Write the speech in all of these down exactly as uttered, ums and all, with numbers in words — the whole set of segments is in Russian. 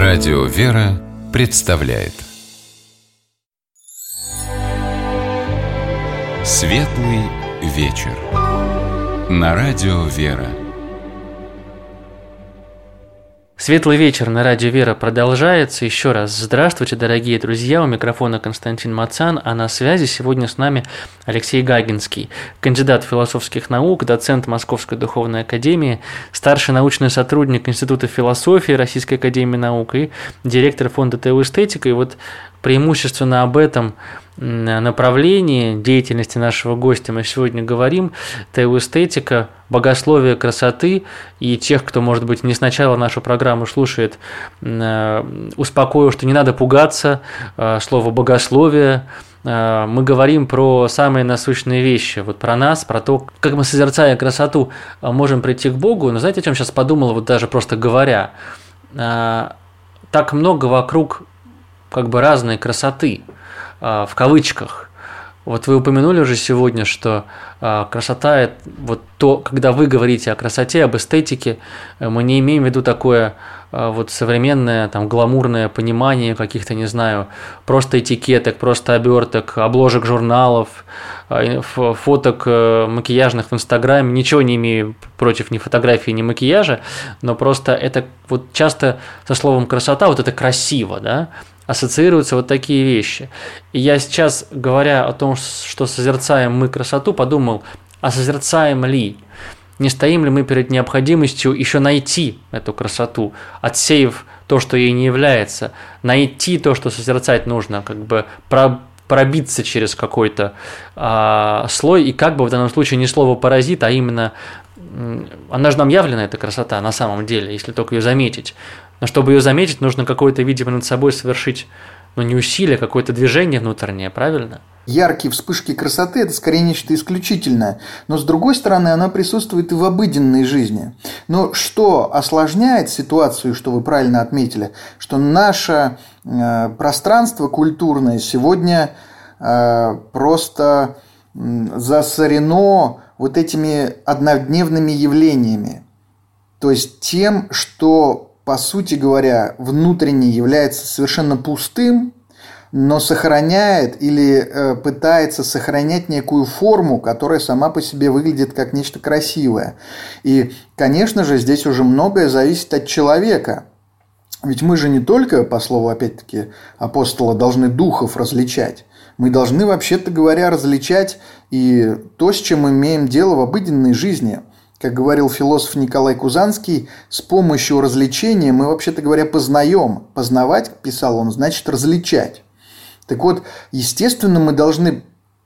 Радио «Вера» представляет Светлый вечер на Радио «Вера». Светлый вечер на Радио «Вера» продолжается. Еще раз здравствуйте, дорогие друзья. У микрофона Константин Мацан, а на связи сегодня с нами Алексей Гагинский, кандидат философских наук, доцент Московской духовной академии, старший научный сотрудник Института философии Российской академии наук и директор фонда «Теоэстетика». И вот преимущественно об этом направлении деятельности нашего гостя мы сегодня говорим. Теоэстетика, богословие красоты. И тех, кто, может быть, не сначала нашу программу слушает, успокою, что не надо пугаться слова «богословие». Мы говорим про самые насущные вещи, вот про нас, про то, как мы, созерцая красоту, можем прийти к Богу. Но знаете, о чем сейчас подумал, вот даже просто говоря? Так много вокруг как бы разной красоты, в кавычках. Вот вы упомянули уже сегодня, что красота – это вот то, когда вы говорите о красоте, об эстетике, мы не имеем в виду такое вот современное, там, гламурное понимание каких-то, не знаю, просто этикеток, просто оберток, обложек журналов, фоток макияжных в Инстаграме. Ничего не имею против ни фотографии, ни макияжа, но просто это вот часто со словом красота, вот это красиво, да, ассоциируются вот такие вещи. И я сейчас, говоря о том, что созерцаем мы красоту, подумал, а созерцаем ли? Не стоим ли мы перед необходимостью еще найти эту красоту, отсеяв то, что ей не является, найти то, что созерцать нужно, как бы пробиться через какой-то а, слой, и как бы в данном случае не слово «паразит», а именно она же нам явлена, эта красота, на самом деле, если только ее заметить. Но чтобы ее заметить, нужно какое-то, видимо, над собой совершить, ну, не усилие, а какое-то движение внутреннее, правильно? Яркие вспышки красоты – это скорее нечто исключительное, но с другой стороны, она присутствует и в обыденной жизни. Но что осложняет ситуацию, что вы правильно отметили, что наше э, пространство культурное сегодня э, просто э, засорено вот этими однодневными явлениями, то есть тем, что, по сути говоря, внутренне является совершенно пустым, но сохраняет или э, пытается сохранять некую форму, которая сама по себе выглядит как нечто красивое. И, конечно же, здесь уже многое зависит от человека. Ведь мы же не только, по слову, опять-таки, апостола, должны духов различать. Мы должны, вообще-то говоря, различать и то, с чем мы имеем дело в обыденной жизни. Как говорил философ Николай Кузанский, с помощью развлечения мы, вообще-то говоря, познаем. Познавать, писал он, значит различать. Так вот, естественно, мы должны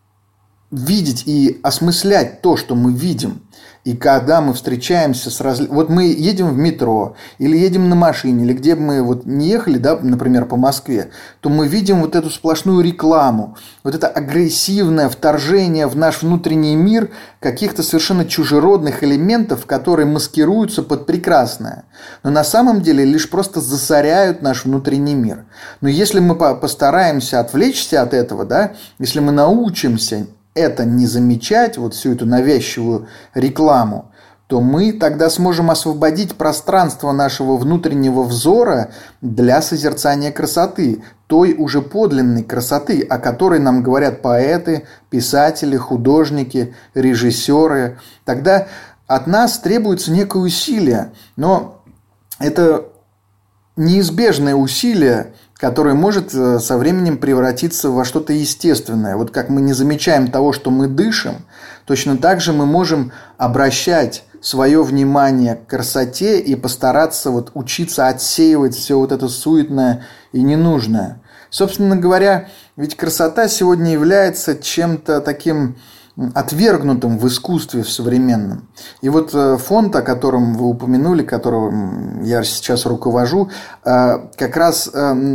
видеть и осмыслять то, что мы видим. И когда мы встречаемся с разли... Вот мы едем в метро, или едем на машине, или где бы мы вот не ехали, да, например, по Москве, то мы видим вот эту сплошную рекламу, вот это агрессивное вторжение в наш внутренний мир каких-то совершенно чужеродных элементов, которые маскируются под прекрасное. Но на самом деле лишь просто засоряют наш внутренний мир. Но если мы постараемся отвлечься от этого, да, если мы научимся это не замечать, вот всю эту навязчивую рекламу, то мы тогда сможем освободить пространство нашего внутреннего взора для созерцания красоты, той уже подлинной красоты, о которой нам говорят поэты, писатели, художники, режиссеры. Тогда от нас требуется некое усилие, но это неизбежное усилие, которое может со временем превратиться во что-то естественное. Вот как мы не замечаем того, что мы дышим, точно так же мы можем обращать свое внимание к красоте и постараться вот учиться отсеивать все вот это суетное и ненужное. Собственно говоря, ведь красота сегодня является чем-то таким отвергнутым в искусстве в современном. И вот фонд, о котором вы упомянули, которым я сейчас руковожу, как раз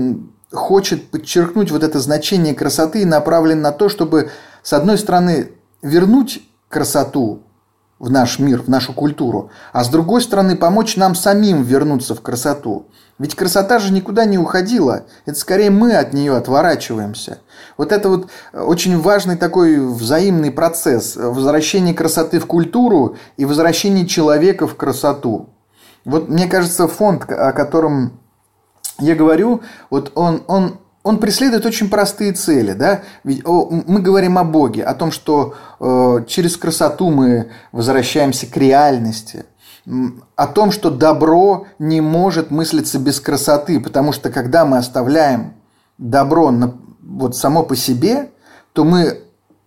хочет подчеркнуть вот это значение красоты и направлен на то, чтобы, с одной стороны, вернуть красоту в наш мир, в нашу культуру, а с другой стороны, помочь нам самим вернуться в красоту. Ведь красота же никуда не уходила, это скорее мы от нее отворачиваемся. Вот это вот очень важный такой взаимный процесс возвращения красоты в культуру и возвращения человека в красоту. Вот мне кажется, фонд, о котором я говорю, вот он, он, он преследует очень простые цели. Да? Ведь о, мы говорим о Боге, о том, что э, через красоту мы возвращаемся к реальности, о том, что добро не может мыслиться без красоты, потому что когда мы оставляем добро на, вот само по себе, то мы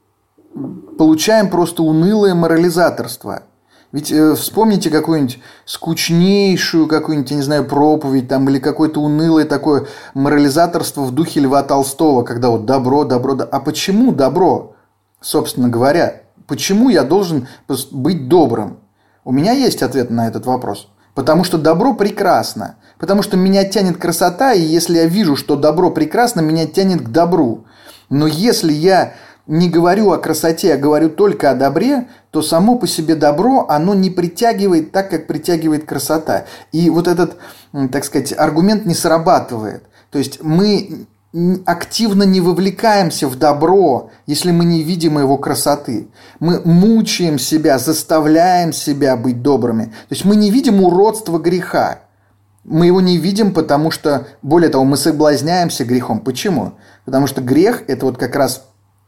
получаем просто унылое морализаторство. Ведь э, вспомните какую-нибудь скучнейшую, какую-нибудь, я не знаю, проповедь там, или какое-то унылое такое морализаторство в духе Льва Толстого, когда вот добро, добро, добро. А почему добро, собственно говоря? Почему я должен быть добрым? У меня есть ответ на этот вопрос. Потому что добро прекрасно. Потому что меня тянет красота, и если я вижу, что добро прекрасно, меня тянет к добру. Но если я не говорю о красоте, а говорю только о добре, то само по себе добро, оно не притягивает так, как притягивает красота. И вот этот, так сказать, аргумент не срабатывает. То есть мы активно не вовлекаемся в добро, если мы не видим его красоты. Мы мучаем себя, заставляем себя быть добрыми. То есть мы не видим уродства греха. Мы его не видим, потому что, более того, мы соблазняемся грехом. Почему? Потому что грех – это вот как раз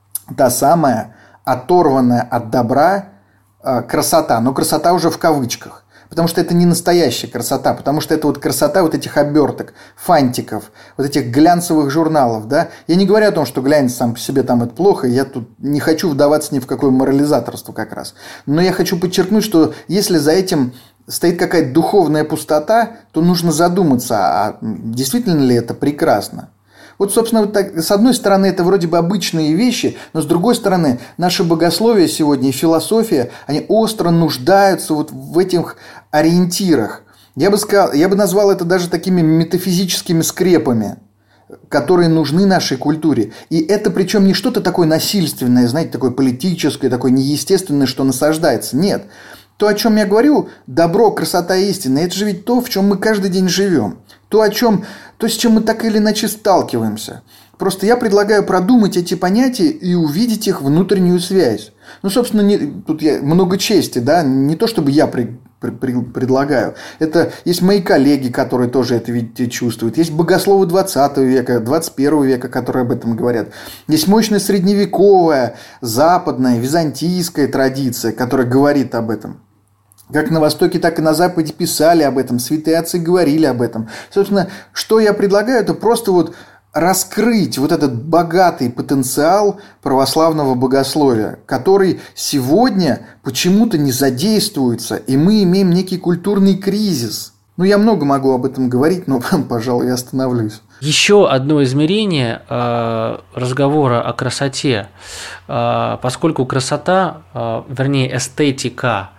та самая оторванная от добра э, красота. Но красота уже в кавычках. Потому что это не настоящая красота, потому что это вот красота вот этих оберток, фантиков, вот этих глянцевых журналов, да. Я не говорю о том, что глянец сам по себе там это плохо, я тут не хочу вдаваться ни в какое морализаторство как раз. Но я хочу подчеркнуть, что если за этим стоит какая-то духовная пустота, то нужно задуматься, а действительно ли это прекрасно. Вот, собственно, вот так, с одной стороны, это вроде бы обычные вещи, но с другой стороны, наше богословие сегодня и философия, они остро нуждаются вот в этих ориентирах. Я бы сказал, я бы назвал это даже такими метафизическими скрепами, которые нужны нашей культуре. И это причем не что-то такое насильственное, знаете, такое политическое, такое неестественное, что насаждается. Нет. То, о чем я говорю, добро, красота, истина, это же ведь то, в чем мы каждый день живем. То, о чем, то, с чем мы так или иначе сталкиваемся. Просто я предлагаю продумать эти понятия и увидеть их внутреннюю связь. Ну, собственно, не, тут я, много чести, да, не то, чтобы я при, при, при, предлагаю. Это есть мои коллеги, которые тоже это, видите, чувствуют. Есть богословы двадцатого века, двадцать первого века, которые об этом говорят. Есть мощная средневековая, западная, византийская традиция, которая говорит об этом. Как на Востоке, так и на Западе писали об этом, святые отцы говорили об этом. Собственно, что я предлагаю, это просто вот раскрыть вот этот богатый потенциал православного богословия, который сегодня почему-то не задействуется, и мы имеем некий культурный кризис. Ну, я много могу об этом говорить, но, пожалуй, я остановлюсь. Еще одно измерение э, разговора о красоте, э, поскольку красота, э, вернее эстетика,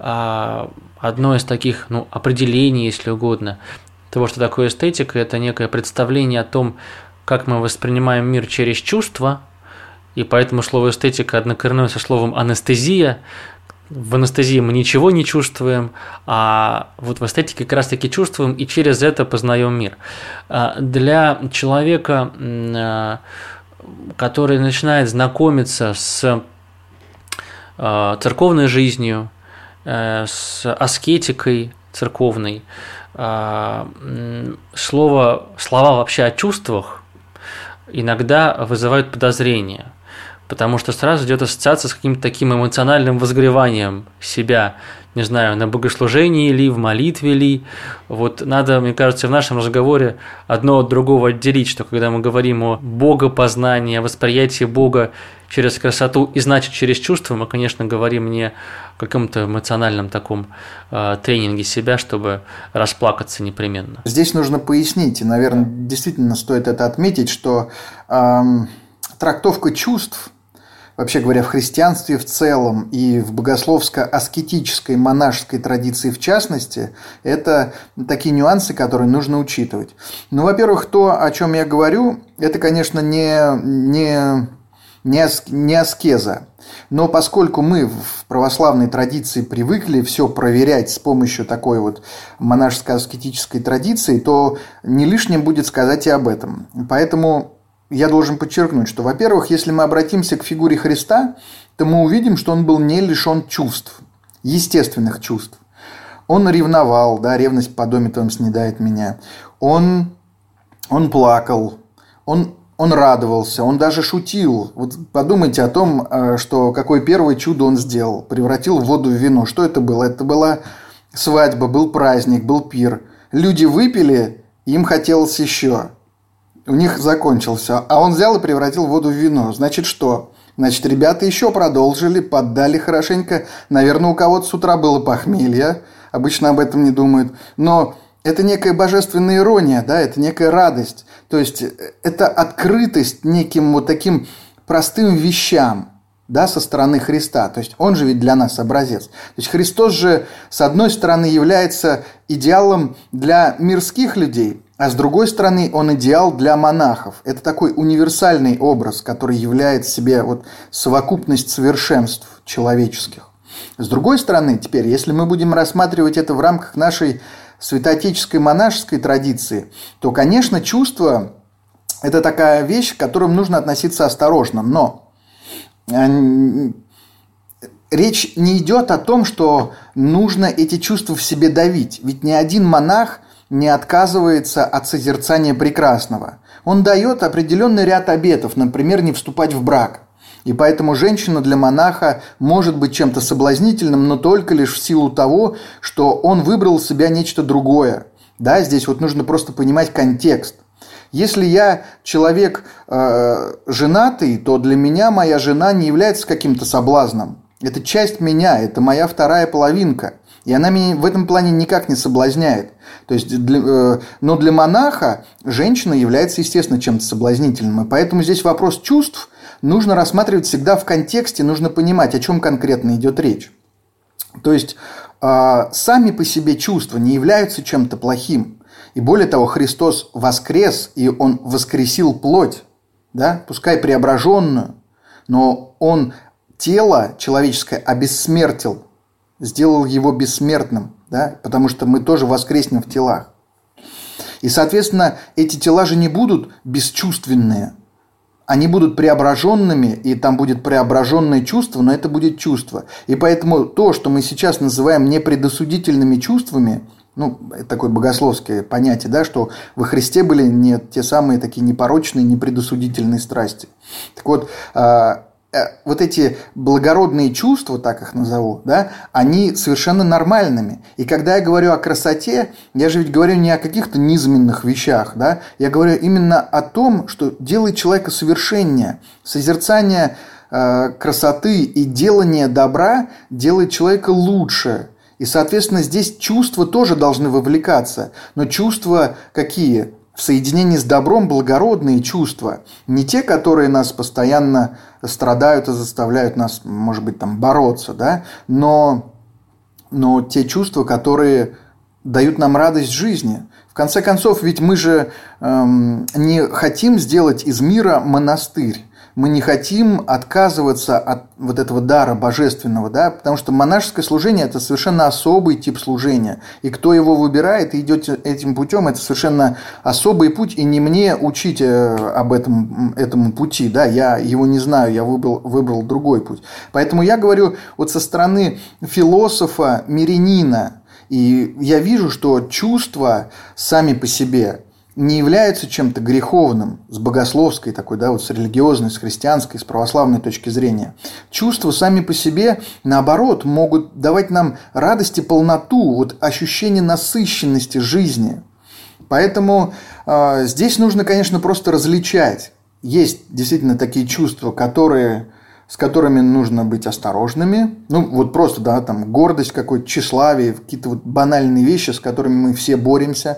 э, одно из таких ну, определений, если угодно, того, что такое эстетика, это некое представление о том, как мы воспринимаем мир через чувства, и поэтому слово эстетика однокоренное со словом анестезия. В анестезии мы ничего не чувствуем, а вот в эстетике как раз-таки чувствуем и через это познаем мир. Для человека, который начинает знакомиться с церковной жизнью, с аскетикой церковной, слово, слова вообще о чувствах иногда вызывают подозрения. Потому что сразу идет ассоциация с каким-то таким эмоциональным возгреванием себя, не знаю, на богослужении ли, в молитве ли. Вот надо, мне кажется, в нашем разговоре одно от другого отделить, что когда мы говорим о богопознании, о восприятии Бога через красоту и значит через чувства, мы, конечно, говорим не о каком-то эмоциональном таком э, тренинге себя, чтобы расплакаться непременно. Здесь нужно пояснить, и, наверное, действительно стоит это отметить, что э, трактовка чувств, вообще говоря, в христианстве в целом и в богословско-аскетической монашеской традиции в частности, это такие нюансы, которые нужно учитывать. Ну, во-первых, то, о чем я говорю, это, конечно, не, не, не аскеза. Но поскольку мы в православной традиции привыкли все проверять с помощью такой вот монашеско-аскетической традиции, то не лишним будет сказать и об этом. Поэтому я должен подчеркнуть, что, во-первых, если мы обратимся к фигуре Христа, то мы увидим, что он был не лишен чувств, естественных чувств. Он ревновал, да, ревность по доме твоему снедает меня. Он он плакал, он, он радовался, он даже шутил. Вот подумайте о том, что какое первое чудо он сделал. Превратил воду в вино. Что это было? Это была свадьба, был праздник, был пир. Люди выпили, им хотелось еще. У них закончился. А он взял и превратил воду в вино. Значит, что? Значит, ребята еще продолжили, поддали хорошенько. Наверное, у кого-то с утра было похмелье. Обычно об этом не думают. Но это некая божественная ирония, да, это некая радость. То есть, это открытость неким вот таким простым вещам, да, со стороны Христа. То есть, он же ведь для нас образец. То есть, Христос же, с одной стороны, является идеалом для мирских людей, а с другой стороны, он идеал для монахов. Это такой универсальный образ, который является себе вот совокупность совершенств человеческих. С другой стороны, теперь, если мы будем рассматривать это в рамках нашей святоотеческой монашеской традиции, то, конечно, чувство – это такая вещь, к которым нужно относиться осторожно. Но речь не идет о том, что нужно эти чувства в себе давить. Ведь ни один монах не отказывается от созерцания прекрасного. Он дает определенный ряд обетов, например, не вступать в брак. И поэтому женщина для монаха может быть чем-то соблазнительным, но только лишь в силу того, что он выбрал себя нечто другое. Да, здесь вот нужно просто понимать контекст. Если я человек э, женатый, то для меня моя жена не является каким-то соблазном. Это часть меня, это моя вторая половинка. И она меня в этом плане никак не соблазняет. То есть для, э, но для монаха женщина является, естественно, чем-то соблазнительным. И поэтому здесь вопрос чувств нужно рассматривать всегда в контексте, нужно понимать, о чем конкретно идет речь. То есть э, сами по себе чувства не являются чем-то плохим. И более того, Христос воскрес, и Он воскресил плоть, да? Пускай преображенную, но Он тело человеческое обессмертил, сделал его бессмертным, да? Потому что мы тоже воскреснем в телах. И, соответственно, эти тела же не будут бесчувственные. Они будут преображенными, и там будет преображенное чувство, но это будет чувство. И поэтому то, что мы сейчас называем непредосудительными чувствами, ну, это такое богословское понятие, да, что во Христе были не те самые такие непорочные, непредосудительные страсти. Так вот, вот эти благородные чувства, так их назову, да, они совершенно нормальными. И когда я говорю о красоте, я же ведь говорю не о каких-то низменных вещах, да, я говорю именно о том, что делает человека совершеннее. Созерцание э, красоты и делание добра делает человека лучше. И, соответственно, здесь чувства тоже должны вовлекаться. Но чувства какие? В соединении с добром благородные чувства. Не те, которые нас постоянно страдают и заставляют нас, может быть, там, бороться, да? но, но те чувства, которые дают нам радость жизни. В конце концов, ведь мы же эм, не хотим сделать из мира монастырь. Мы не хотим отказываться от вот этого дара божественного, да, потому что монашеское служение – это совершенно особый тип служения. И кто его выбирает и идет этим путем, это совершенно особый путь, и не мне учить об этом этому пути, да, я его не знаю, я выбрал, выбрал другой путь. Поэтому я говорю вот со стороны философа, мирянина, и я вижу, что чувства сами по себе не являются чем-то греховным с богословской такой, да, вот с религиозной, с христианской, с православной точки зрения. Чувства сами по себе, наоборот, могут давать нам радость и полноту, вот ощущение насыщенности жизни. Поэтому э, здесь нужно, конечно, просто различать. Есть действительно такие чувства, которые, с которыми нужно быть осторожными. Ну, вот просто, да, там гордость, какое-то тщеславие, какие-то вот банальные вещи, с которыми мы все боремся.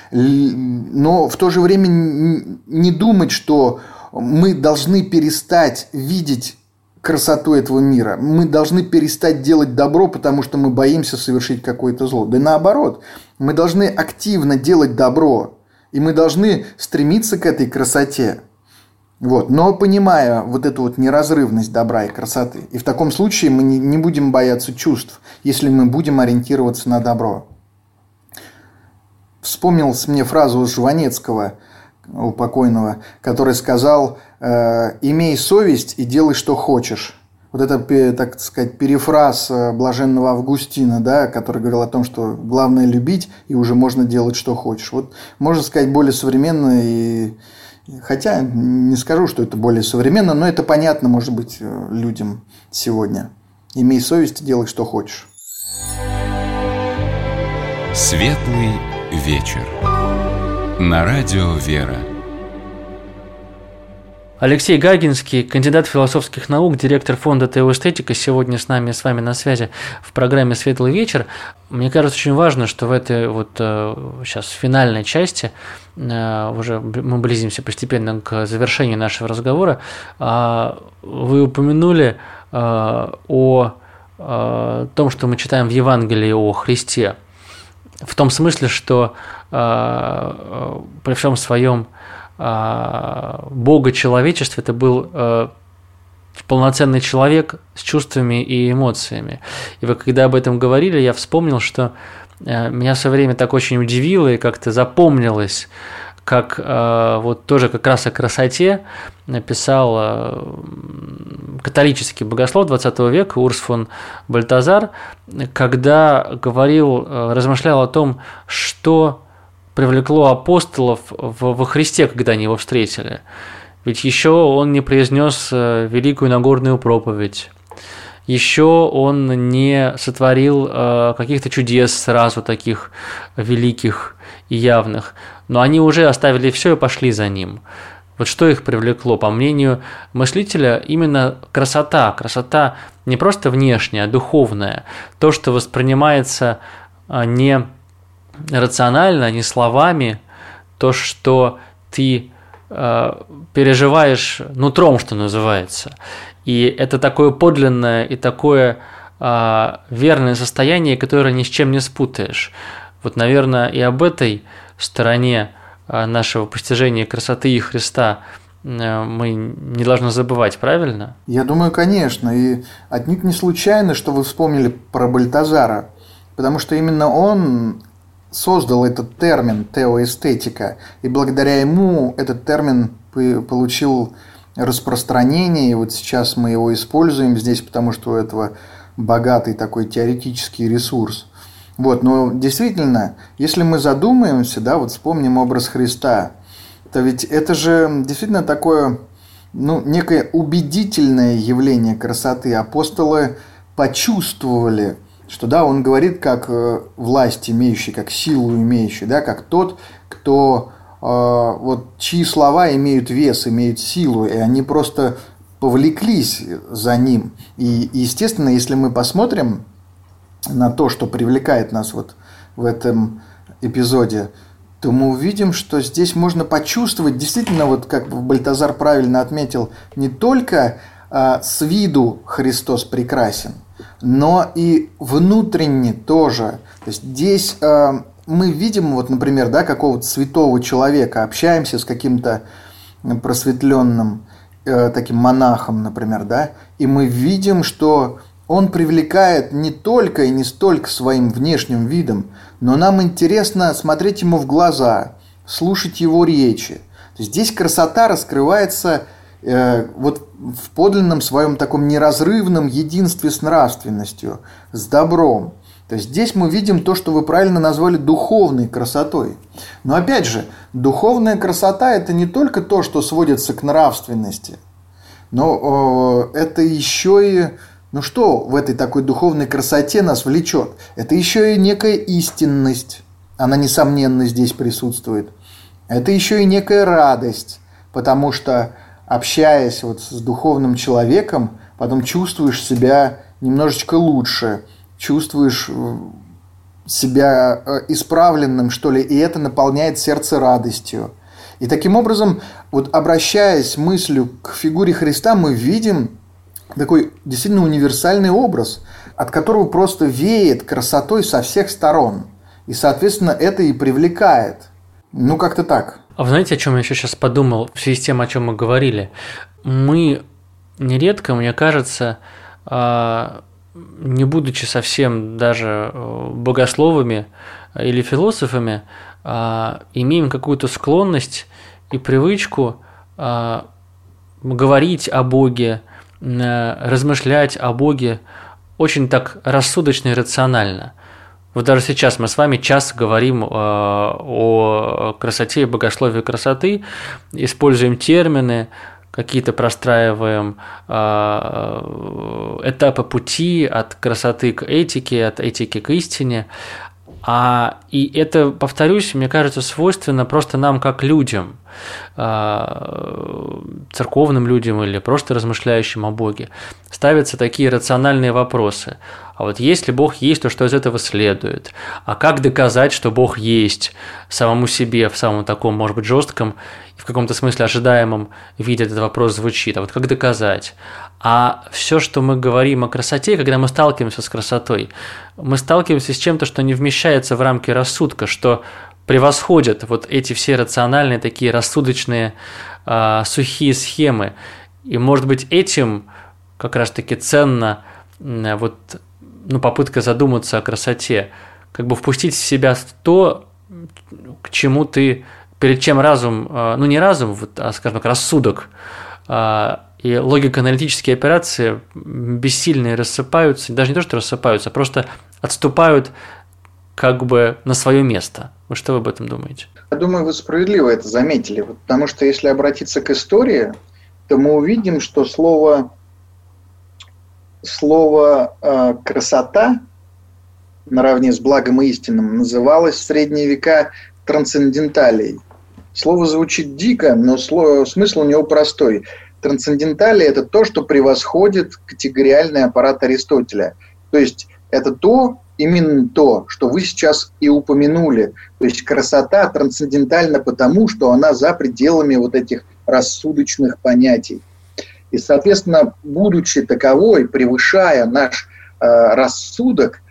Но в то же время не думать, что мы должны перестать видеть красоту этого мира. Мы должны перестать делать добро, потому что мы боимся совершить какое-то зло. Да наоборот, мы должны активно делать добро. И мы должны стремиться к этой красоте. Вот. Но понимая вот эту вот неразрывность добра и красоты. И в таком случае мы не будем бояться чувств, если мы будем ориентироваться на добро. Вспомнилась мне фраза у Жванецкого, у покойного, который сказал: «Имей совесть и делай, что хочешь, вот это, так сказать, перефраз блаженного Августина, да, который говорил о том, что главное любить, и уже можно делать, что хочешь. Вот, можно сказать, более современно, и хотя не скажу, что это более современно, но это понятно, может быть, людям сегодня. Имей совесть, делай, что хочешь. Светлый вечер. На радио «Вера». Алексей Гагинский, кандидат философских наук, директор фонда «Теоэстетика», сегодня с нами с вами на связи в программе «Светлый вечер». Мне кажется, очень важно, что в этой вот сейчас финальной части, уже мы близимся постепенно к завершению нашего разговора, вы упомянули о том, что мы читаем в Евангелии о Христе, в том смысле, что при всем своем Бога-человечестве это был полноценный человек с чувствами и эмоциями. И вы когда об этом говорили, я вспомнил, что меня все время так очень удивило и как-то запомнилось, как вот тоже как раз о красоте написал католический богослов двадцатого века Урс фон Бальтазар, когда говорил, размышлял о том, что привлекло апостолов во Христе, когда они его встретили. Ведь еще он не произнес великую Нагорную проповедь, еще он не сотворил каких-то чудес сразу таких великих и явных, но они уже оставили все и пошли за ним. Вот что их привлекло? По мнению мыслителя, именно красота. Красота не просто внешняя, а духовная. То, что воспринимается не рационально, не словами, то, что ты э, переживаешь нутром, что называется. И это такое подлинное и такое э, верное состояние, которое ни с чем не спутаешь. Вот, наверное, и об этой стороне э, нашего постижения красоты и Христа э, мы не должны забывать, правильно? Я думаю, конечно. И отнюдь не случайно, что вы вспомнили про Бальтазара, потому что именно он создал этот термин «теоэстетика», и благодаря ему этот термин получил распространение, и вот сейчас мы его используем здесь, потому что у этого богатый такой теоретический ресурс. Вот, но действительно, если мы задумаемся, да, вот вспомним образ Христа, то ведь это же действительно такое, ну, некое убедительное явление красоты. Апостолы почувствовали, что да, он говорит как власть имеющий, как силу имеющий, да, как тот, кто, э, вот, чьи слова имеют вес, имеют силу, и они просто повлеклись за ним. И, естественно, если мы посмотрим на то, что привлекает нас вот в этом эпизоде, то мы увидим, что здесь можно почувствовать, действительно, вот как Бальтазар правильно отметил, не только э, с виду Христос прекрасен, но и внутренне тоже. То есть здесь э, мы видим, вот, например, да, какого-то святого человека, общаемся с каким-то просветленным э, таким монахом, например, да, и мы видим, что он привлекает не только и не столько своим внешним видом, но нам интересно смотреть ему в глаза, слушать его речи. То есть здесь красота раскрывается э, вот в подлинном своем таком неразрывном единстве с нравственностью, с добром. То есть здесь мы видим то, что вы правильно назвали духовной красотой. Но опять же, духовная красота – это не только то, что сводится к нравственности, но э, это еще и… Ну что в этой такой духовной красоте нас влечет? Это еще и некая истинность, она несомненно здесь присутствует. Это еще и некая радость, потому что, общаясь вот с духовным человеком, потом чувствуешь себя немножечко лучше, чувствуешь себя исправленным, что ли, и это наполняет сердце радостью. И таким образом, вот обращаясь мыслью к фигуре Христа, мы видим такой действительно универсальный образ, от которого просто веет красотой со всех сторон. И, соответственно, это и привлекает. Ну, как-то так. А вы знаете, о чем я еще сейчас подумал в связи с тем, о чем мы говорили? Мы нередко, мне кажется, не будучи совсем даже богословами или философами, имеем какую-то склонность и привычку говорить о Боге, размышлять о Боге очень так рассудочно и рационально. Вот даже сейчас мы с вами часто говорим о красоте и богословии красоты, используем термины, какие-то простраиваем этапы пути от красоты к этике, от этики к истине. А, и это, повторюсь, мне кажется, свойственно просто нам как людям, церковным людям или просто размышляющим о Боге. Ставятся такие рациональные вопросы. А вот если Бог есть, то что из этого следует? А как доказать, что Бог есть самому себе в самом таком, может быть, жестком и в каком-то смысле ожидаемом виде этот вопрос звучит? А вот как доказать? А все, что мы говорим о красоте, когда мы сталкиваемся с красотой, мы сталкиваемся с чем-то, что не вмещается в рамки рассудка, что превосходят вот эти все рациональные, такие рассудочные, э, сухие схемы. И, может быть, этим как раз-таки ценно э, вот, ну, попытка задуматься о красоте, как бы впустить в себя то, к чему ты, перед чем разум, э, ну, не разум, вот, а, скажем так, рассудок, э, и логико-аналитические операции бессильные рассыпаются, даже не то, что рассыпаются, а просто отступают как бы на свое место. Вот что вы об этом думаете? Я думаю, вы справедливо это заметили, потому что если обратиться к истории, то мы увидим, что слово, слово э, «красота» наравне с благом и истинным называлось в средние века трансценденталией. Слово звучит дико, но слово, смысл у него простой. Трансценденталия – это то, что превосходит категориальный аппарат Аристотеля. То есть это то, именно то, что вы сейчас и упомянули. То есть красота трансцендентальна потому, что она за пределами вот этих рассудочных понятий. И, соответственно, будучи таковой, превышая наш э, рассудок,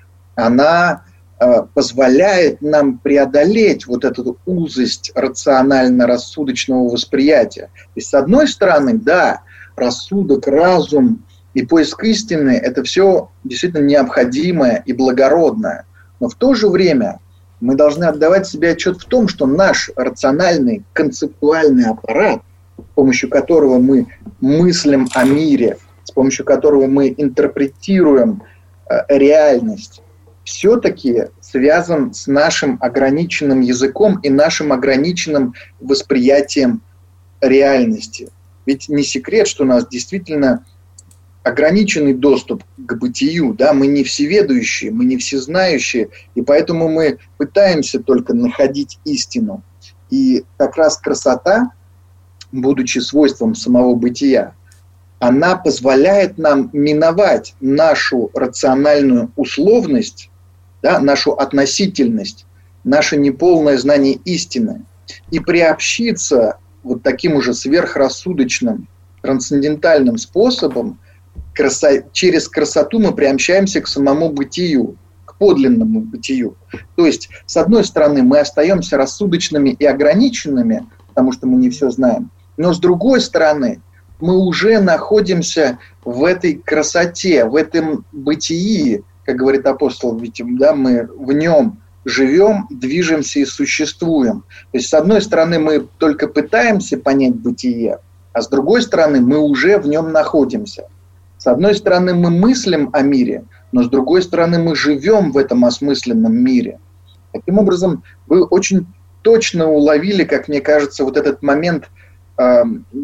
она э, позволяет нам преодолеть вот эту узость рационально-рассудочного восприятия. То есть, с одной стороны, да, рассудок, разум и поиск истины – это все действительно необходимое и благородное. Но в то же время мы должны отдавать себе отчет в том, что наш рациональный концептуальный аппарат, с помощью которого мы мыслим о мире, с помощью которого мы интерпретируем э, реальность, все-таки связан с нашим ограниченным языком и нашим ограниченным восприятием реальности. Ведь не секрет, что у нас действительно ограниченный доступ к бытию, да, мы не всеведущие, мы не всезнающие, и поэтому мы пытаемся только находить истину. И как раз красота, будучи свойством самого бытия, она позволяет нам миновать нашу рациональную условность, да, нашу относительность, наше неполное знание истины и приобщиться вот таким уже сверхрассудочным, трансцендентальным способом. Красо... Через красоту мы приобщаемся к самому бытию, к подлинному бытию. То есть, с одной стороны, мы остаемся рассудочными и ограниченными, потому что мы не все знаем, но с другой стороны, мы уже находимся в этой красоте, в этом бытии, как говорит апостол, ведь да, мы в нем живем, движемся и существуем. То есть, с одной стороны, мы только пытаемся понять бытие, а с другой стороны, мы уже в нем находимся. С одной стороны, мы мыслим о мире, но с другой стороны, мы живем в этом осмысленном мире. Таким образом, вы очень точно уловили, как мне кажется, вот этот момент э,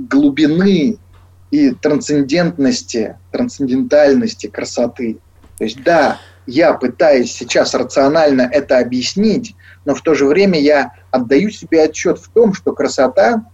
глубины и трансцендентности, трансцендентальности красоты. То есть, да, я пытаюсь сейчас рационально это объяснить, но в то же время я отдаю себе отчет в том, что красота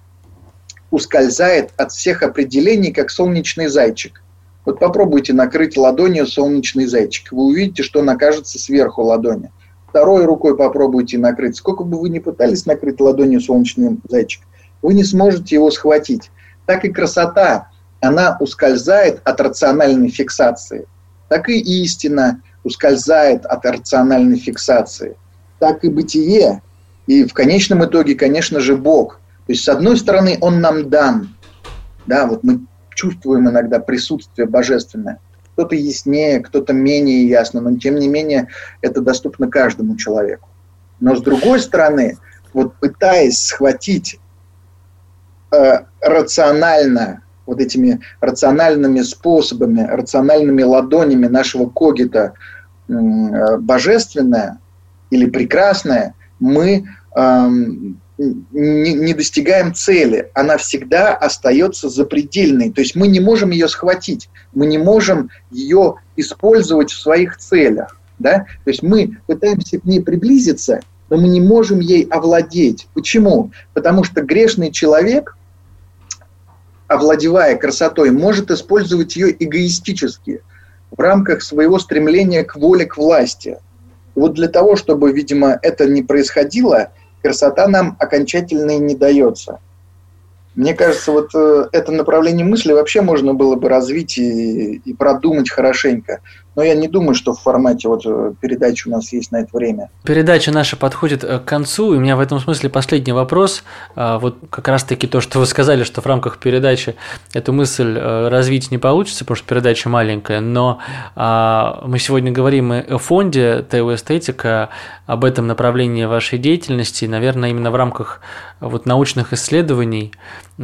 ускользает от всех определений, как солнечный зайчик. Вот попробуйте накрыть ладонью солнечный зайчик. Вы увидите, что он окажется сверху ладони. Второй рукой попробуйте накрыть. Сколько бы вы ни пытались накрыть ладонью солнечный зайчик, вы не сможете его схватить. Так и красота, она ускользает от рациональной фиксации. Так и истина ускользает от рациональной фиксации. Так и бытие. И в конечном итоге, конечно же, Бог. То есть, с одной стороны, Он нам дан. Да, вот мы чувствуем иногда присутствие божественное. Кто-то яснее, кто-то менее ясно, но тем не менее это доступно каждому человеку. Но с другой стороны, вот пытаясь схватить э, рационально вот этими рациональными способами, рациональными ладонями нашего когита божественное или прекрасное, мы эм, не, не достигаем цели. Она всегда остается запредельной. То есть мы не можем ее схватить, мы не можем ее использовать в своих целях. Да? То есть мы пытаемся к ней приблизиться, но мы не можем ей овладеть. Почему? Потому что грешный человек, овладевая красотой, может использовать ее эгоистически, в рамках своего стремления к воле, к власти. И вот для того, чтобы, видимо, это не происходило, красота нам окончательно и не дается. Мне кажется, вот э, это направление мысли вообще можно было бы развить и, и продумать хорошенько. Но я не думаю, что в формате вот передачи у нас есть на это время. Передача наша подходит к концу, и у меня в этом смысле последний вопрос. Вот как раз-таки то, что вы сказали, что в рамках передачи эту мысль развить не получится, потому что передача маленькая, но мы сегодня говорим и о фонде ТЭУ Эстетика, об этом направлении вашей деятельности, и, наверное, именно в рамках вот научных исследований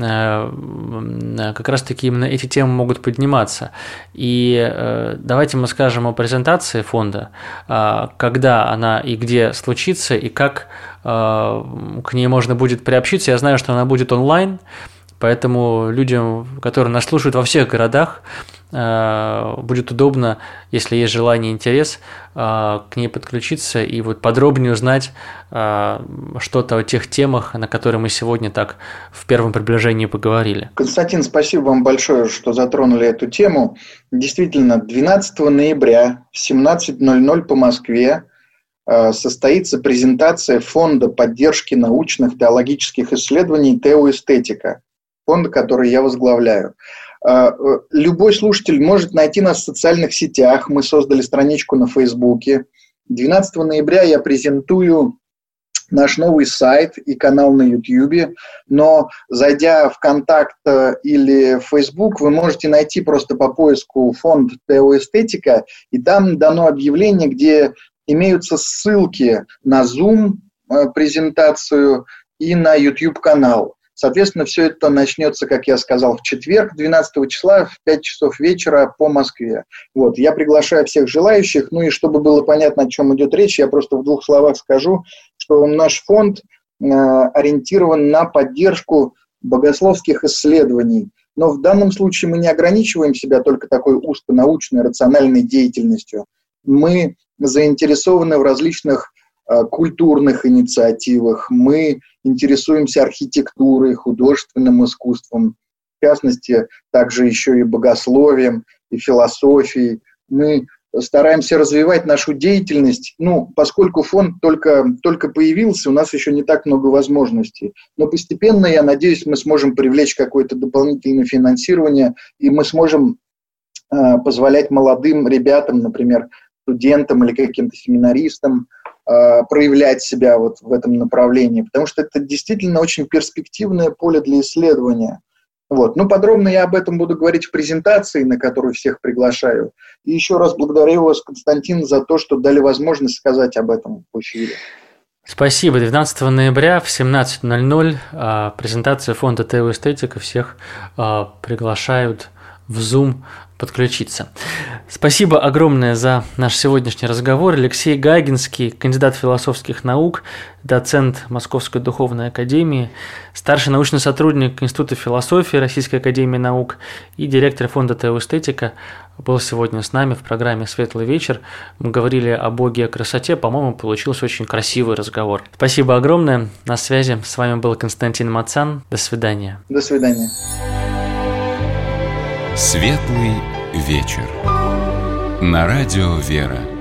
как раз-таки именно эти темы могут подниматься. И давайте мы скажем о презентации фонда, когда она и где случится, и как к ней можно будет приобщиться. Я знаю, что она будет онлайн, поэтому людям, которые нас слушают во всех городах, будет удобно, если есть желание и интерес, к ней подключиться и вот подробнее узнать что-то о тех темах, на которые мы сегодня так в первом приближении поговорили. Константин, спасибо вам большое, что затронули эту тему. Действительно, двенадцатого ноября в семнадцать ноль ноль по Москве состоится презентация Фонда поддержки научных теологических исследований ТЭУ Эстетика, фонда, который я возглавляю. Любой слушатель может найти нас в социальных сетях. Мы создали страничку на Фейсбуке. двенадцатого ноября я презентую наш новый сайт и канал на Ютьюбе. Но, зайдя в Контакт или в Фейсбук, вы можете найти просто по поиску фонд ТЭУ Эстетика, и там дано объявление, где имеются ссылки на Zoom презентацию и на YouTube-канал. Соответственно, все это начнется, как я сказал, в четверг, двенадцатого числа, в пять часов вечера по Москве. Вот. Я приглашаю всех желающих. Ну и чтобы было понятно, о чем идет речь, я просто в двух словах скажу, что наш фонд э, ориентирован на поддержку богословских исследований. Но в данном случае мы не ограничиваем себя только такой узконаучной, рациональной деятельностью. Мы заинтересованы в различных культурных инициативах, мы интересуемся архитектурой, художественным искусством, в частности, также еще и богословием, и философией. Мы стараемся развивать нашу деятельность, ну, поскольку фонд только, только появился, у нас еще не так много возможностей. Но постепенно, я надеюсь, мы сможем привлечь какое-то дополнительное финансирование, и мы сможем э, позволять молодым ребятам, например, студентам или каким-то семинаристам, проявлять себя вот в этом направлении, потому что это действительно очень перспективное поле для исследования. Вот. Ну, подробно я об этом буду говорить в презентации, на которую всех приглашаю. И еще раз благодарю вас, Константин, за то, что дали возможность сказать об этом в эфире. Спасибо. двенадцатого ноября в семнадцать ноль ноль презентация фонда ТЭУ Эстетика. Всех приглашают в Zoom подключиться. Спасибо огромное за наш сегодняшний разговор. Алексей Гагинский, кандидат философских наук, доцент Московской духовной академии, старший научный сотрудник Института философии Российской академии наук и директор фонда ТЭУ Эстетика, был сегодня с нами в программе «Светлый вечер». Мы говорили о Боге и о красоте. По-моему, получился очень красивый разговор. Спасибо огромное. На связи с вами был Константин Мацан. До свидания. До свидания. Светлый вечер. На радио «Вера».